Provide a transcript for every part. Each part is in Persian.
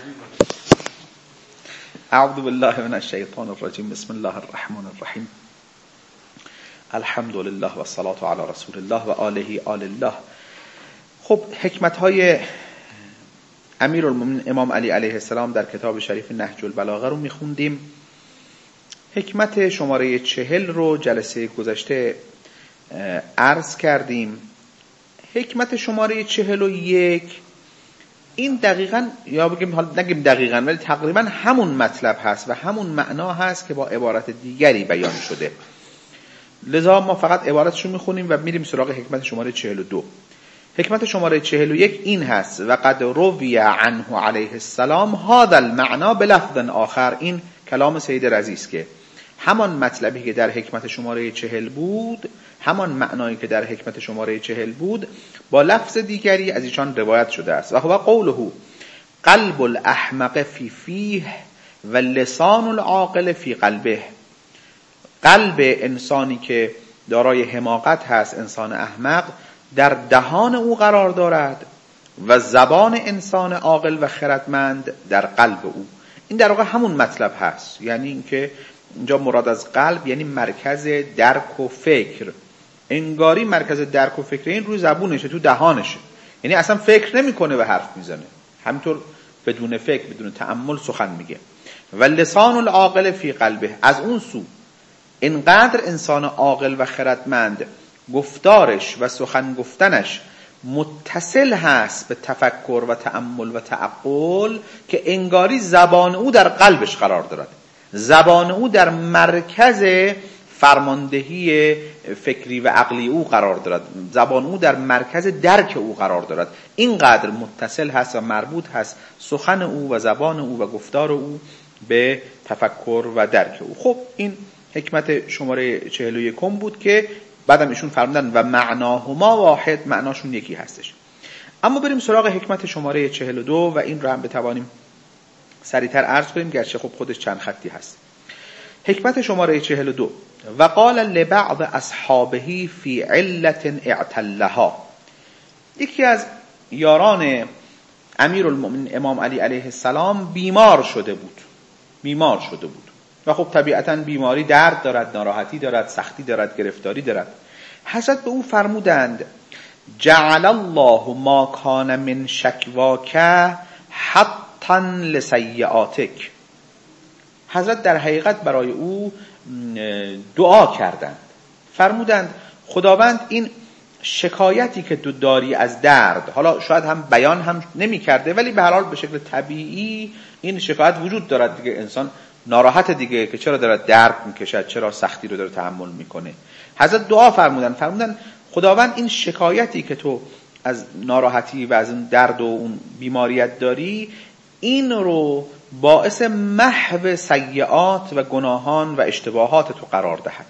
اعوذ بالله من الشیطان الرجیم. بسم الله الرحمن الرحیم. الحمد لله و الصلاة علی رسول الله و آله آل الله. خب حکمت‌های امیرالمومنین امام علی علیه السلام در کتاب شریف نهج البلاغه رو میخوندیم. حکمت شماره 40 رو جلسه گذشته عرض کردیم. حکمت شماره 41 این دقیقاً، یا بگیم حالا نگیم دقیقاً، ولی تقریباً همون مطلب هست و همون معنا هست که با عبارت دیگری بیان شده. لذا ما فقط عبارتش رو میخونیم و میریم سراغ حکمت شماره 42. حکمت شماره 41 این هست: و قد روی عنه علیه السلام هذا المعنى بلفظ آخر. این کلام سید رضی است که همان مطلبی که در حکمت شماره 40 بود، همان معنایی که در حکمت شماره 40 بود، با لفظ دیگری از ایشان روایت شده است. و هو قوله قلب الاحمق فی فیه و لسان العاقل فی قلبه. قلب انسانی که دارای حماقت هست، انسان احمق، در دهان او قرار دارد و زبان انسان عاقل و خردمند در قلب او. این در واقع همون مطلب هست، یعنی اینکه اینجا مراد از قلب یعنی مرکز درک و فکر. انگاری مرکز درک و فکر این روی زبونشه، تو دهانشه، یعنی اصلا فکر نمیکنه و حرف میزنه، همینطور بدون فکر بدون تأمل سخن میگه. و لسان العاقل فی قلبه. از اون سو اینقدر انسان عاقل و خردمند گفتارش و سخن گفتنش متصل هست به تفکر و تأمل و تعقل که انگاری زبان او در قلبش قرار دارد، زبان او در مرکز فرماندهی فکری و عقلی او قرار دارد، زبان او در مرکز درک او قرار دارد. اینقدر متصل هست و مربوط هست سخن او و زبان او و گفتار او به تفکر و درک او. خب این حکمت شماره 41 بود که بعدم ایشون فرمودن و معناهما واحد، معناشون یکی هستش. اما بریم سراغ حکمت شماره 42 و این رو هم بتوانیم سریعتر عرض کنیم، گرچه خب خودش چند خطی هست. حکمت شماره 42: و قال لبعض اصحابه فی علت اعتلها. یکی از یاران امیرالمومنین امام علی علیه السلام بیمار شده بود و خب طبیعتاً بیماری درد دارد، ناراحتی دارد، سختی دارد، گرفتاری دارد. حضرت به او فرمودند جعل الله ما کان من شکواک حطا لسیئاتک. حضرت در حقیقت برای او دعا کردند، فرمودند خداوند این شکایتی که تو داری از درد، حالا شاید هم بیان هم نمی کرده ولی به هر حال به شکل طبیعی این شکایت وجود دارد دیگه، انسان ناراحت دیگه که چرا داره درد میکشد، چرا سختی رو داره تحمل میکنه. حضرت دعا فرمودن خداوند این شکایتی که تو از ناراحتی و از اون درد و اون بیماریت داری، این رو باعث محو سیئات و گناهان و اشتباهات تو قرار دهد.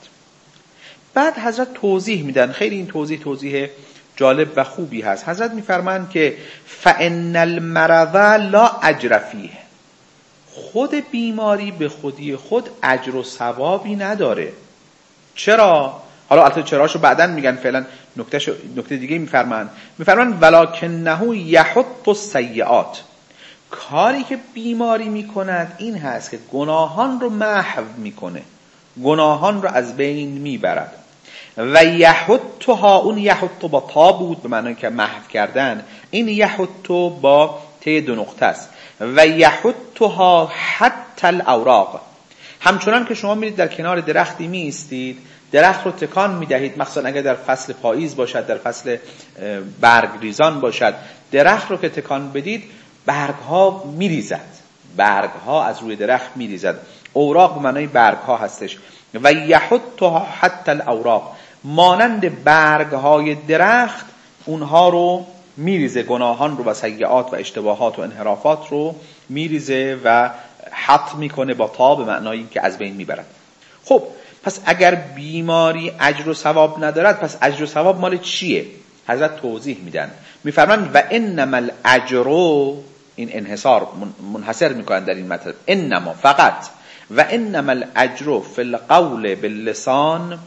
بعد حضرت توضیح میدن، خیلی این توضیح جالب و خوبی هست. حضرت میفرمایند که فإن المرض لا اجر فیه. خود بیماری به خودی خود اجر و ثوابی نداره. چرا؟ حالا البته چراشو بعداً میگن، فعلا نکته دیگه میفرمایند ولکنه یحط السیئات. کاری که بیماری میکند این هست که گناهان رو محو میکنه، گناهان رو از بین میبرد. و یحطها، اون یحط با تا بود به معنی که محو کردن، این یحط با ته 2 نقطه است. و یحطها حتی الاوراق. همچنان که شما میرید در کنار درختی میایستید، درخت رو تکان میدهید، مخصوصا اگر در فصل پاییز باشد، در فصل برگ ریزان باشد، درخت رو که تکان بدید برگ ها میریزد، برگ ها از روی درخت میریزد. اوراق به معنای برگ ها هستش. و یحطها حتی الاوراق، مانند برگ های درخت اونها رو میریزه، گناهان رو و سیئات و اشتباهات و انحرافات رو میریزه و حط میکنه با تا به معنای که از بین میبرد. خب پس اگر بیماری اجر و ثواب ندارد، پس اجر و ثواب مال چیه؟ حضرت توضیح میدن، میفرمایند و انما الاجر، این انحصار منحصر میکنن در این مطلب، انما فقط، و انما الاجر فی القول باللسان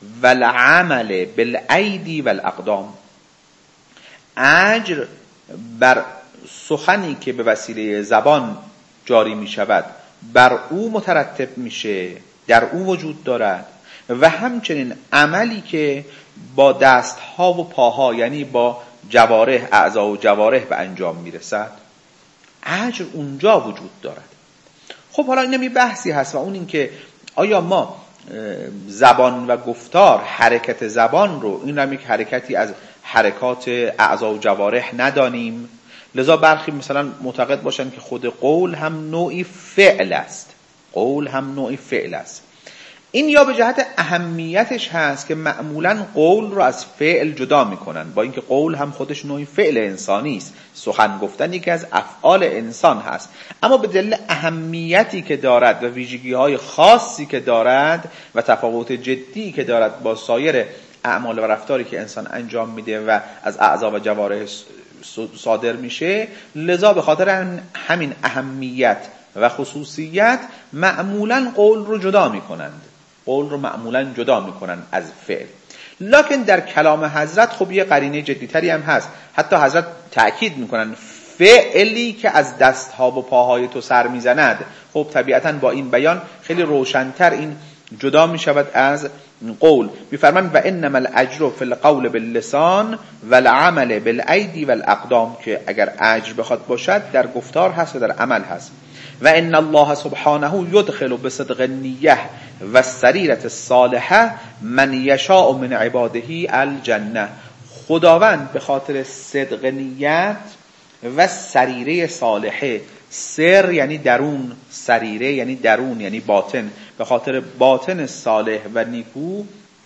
والعمل بالایدی والاقدام. اجر بر سخنی که به وسیله زبان جاری می شود بر او مترتب میشه، در او وجود دارد، و همچنین عملی که با دستها و پاها یعنی با جوارح، اعضا و جوارح به انجام میرسد، اجر اونجا وجود دارد. خب حالا این بحثی هست و اون این که آیا ما زبان و گفتار، حرکت زبان رو، این رو یک حرکتی از حرکات اعضا و جوارح ندانیم؟ لذا برخی مثلا معتقد باشن که خود قول هم نوعی فعل است، قول هم نوعی فعل است. این یا به جهت اهمیتش هست که معمولا قول رو از فعل جدا میکنن، با اینکه قول هم خودش نوعی فعل انسانی است، سخن گفتن یکی از افعال انسان هست، اما به دلیل اهمیتی که دارد و ویژگی‌های خاصی که دارد و تفاوت جدی که دارد با سایر اعمال و رفتاری که انسان انجام میده و از اعضا و جوارح صادر میشه، لذا به خاطر همین اهمیت و خصوصیت معمولا قول رو جدا میکنند، قول رو معمولا جدا میکنن از فعل. لکن در کلام حضرت خب یه قرینه جدیتری هم هست، حتی حضرت تأکید میکنن فعلی که از دستها و پاهای تو سر میزند، خب طبیعتا با این بیان خیلی روشن‌تر این جدا میشود از قول. میفرمان و انما الاجر فی القول باللسان والعمل بالایدی والاقدام، که اگر اجر بخواد باشد در گفتار هست و در عمل هست. و ان الله سبحانه یدخل بصدق النیه و السریرة الصالحه من یشاء من عباده الجنه. خداوند به خاطر صدق نیت و سریره صالحه، سر یعنی درون، سریره یعنی درون یعنی باطن، به خاطر باطن صالح و نیکو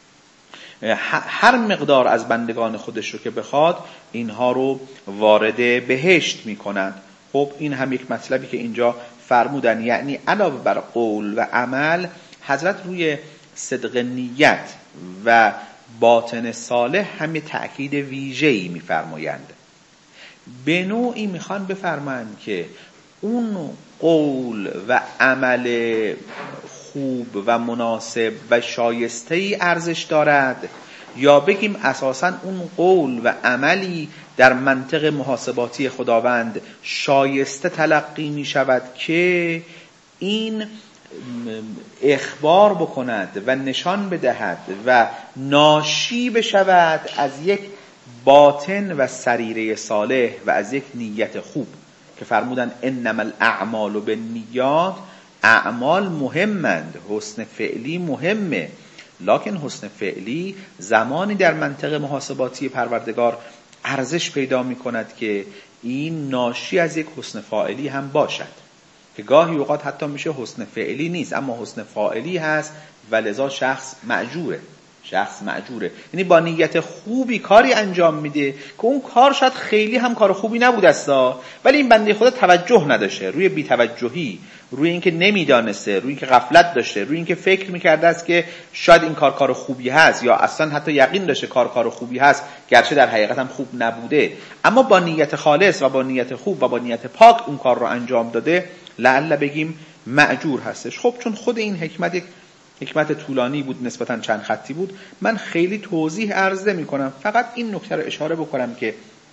هر مقدار از بندگان خودش رو که بخواد اینها رو وارد بهشت میکنند. خب این هم یک مطلبی که اینجا فرمودن، یعنی علاوه بر قول و عمل حضرت روی صدق نیت و باطن صالح هم تأکید ویژه‌ای میفرمایند. به نوعی میخوان بفرمایند که اون قول و عمل خوب و مناسب و شایسته‌ای ارزش دارد، یا بگیم اساساً اون قول و عملی در منطق محاسباتی خداوند شایسته تلقی می شود که این اخبار بکند و نشان بدهد و ناشی بشود از یک باطن و سریره صالح و از یک نیت خوب، که فرمودن انما الاعمال بالنیات. اعمال مهمند، حسن فعلی مهمه، لکن حسن فعلی زمانی در منطق محاسباتی پروردگار ارزش پیدا می کند که این ناشی از یک حسن فاعلی هم باشد، که گاهی اوقات حتی میشه حسن فعلی نیست اما حسن فاعلی هست و لذا شخص معجوره. یعنی با نیت خوبی کاری انجام میده که اون کار شاید خیلی هم کار خوبی نبوده است، ولی این بنده خدا توجه نداشته، روی بی‌توجهی، روی اینکه نمیدانسته، روی اینکه غفلت داشته، روی اینکه فکر میکرده است که شاید این کار خوبی هست، یا اصلا حتی یقین داشته کار خوبی هست گرچه در حقیقت هم خوب نبوده، اما با نیت خالص و با نیت خوب و با نیت پاک اون کار رو انجام داده، لعل بگیم مأجور هستش. خب چون خود این حکمت طولانی بود، نسبتاً چند خطی بود، من خیلی توضیح عرض نمی‌کنم، فقط این نکته رو اشاره بکنم که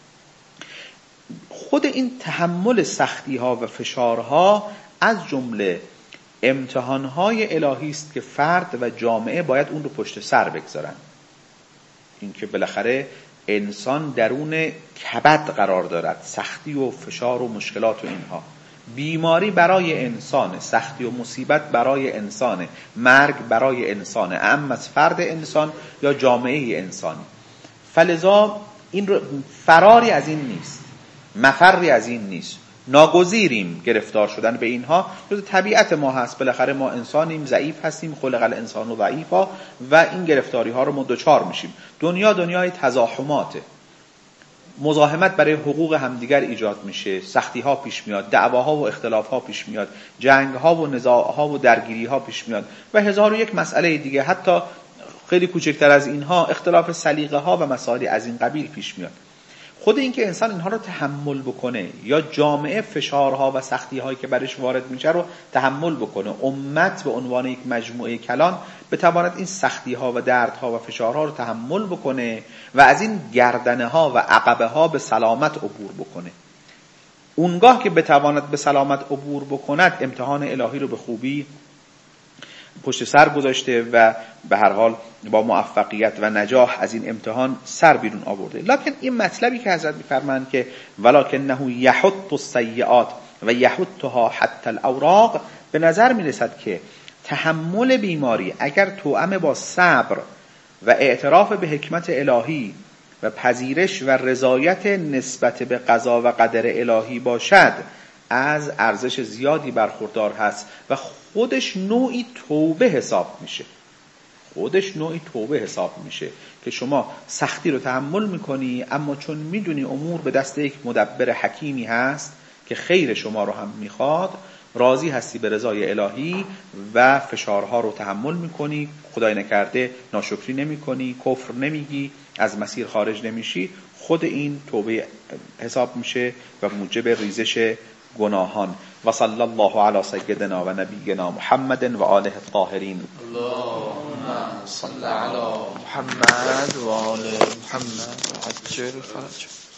خود این تحمل سختی‌ها و فشارها از جمله امتحان‌های الهی است که فرد و جامعه باید اون رو پشت سر بگذارن. این که بالاخره انسان درون کبد قرار دارد، سختی و فشار و مشکلات و اینها، بیماری برای انسان، سختی و مصیبت برای انسان، مرگ برای انسان، اما از فرد انسان یا جامعه انسانی. فلذا این فراری از این نیست، مفری از این نیست، ناگزیریم گرفتار شدن به اینها، جز طبیعت ما هست. بالاخره ما انسانیم، ضعیف هستیم، خلق الانسان ضعیفا، و این گرفتاری ها رو ما دوچار میشیم. دنیا دنیای تزاحماته، مزاحمت برای حقوق همدیگر ایجاد میشه، سختی ها پیش میاد، دعواها و اختلاف ها پیش میاد، جنگ ها و نزاع ها و درگیری ها پیش میاد و هزار و یک مسئله دیگه، حتی خیلی کوچکتر از اینها اختلاف سلیقه ها و مسائل از این قبیل پیش میاد. خود این که انسان اینها رو تحمل بکنه، یا جامعه فشارها و سختی هایی که برش وارد میشه رو تحمل بکنه، امت به عنوان یک مجموعه کلان بتواند این سختی ها و دردها و فشارها رو تحمل بکنه و از این گردنه ها و عقبه ها به سلامت عبور بکنه. اونگاه که بتواند به سلامت عبور بکند امتحان الهی رو به خوبی پشت سر گذاشته و به هر حال با موفقیت و نجاح از این امتحان سر بیرون آورده. لکن این مطلبی که حضرت می‌فرمایند که ولکنه یحط السیئات و یحطها حتی الاوراق، به نظر میرسد که تحمل بیماری اگر توأم با صبر و اعتراف به حکمت الهی و پذیرش و رضایت نسبت به قضا و قدر الهی باشد، از ارزش زیادی برخوردار هست و خودش نوعی توبه حساب میشه که شما سختی رو تحمل میکنی، اما چون میدونی امور به دست یک مدبر حکیمی هست که خیر شما رو هم میخواد، راضی هستی به رضای الهی و فشارها رو تحمل میکنی، خدای نکرده ناشکری نمیکنی، کفر نمیگی، از مسیر خارج نمیشی. خود این توبه حساب میشه و موجب ریزش گناهان. و صلی الله علی سیدنا و نبینا محمد و آله الطاهرین. اللهم صل علی محمد و آل محمد و عجل فرجهم.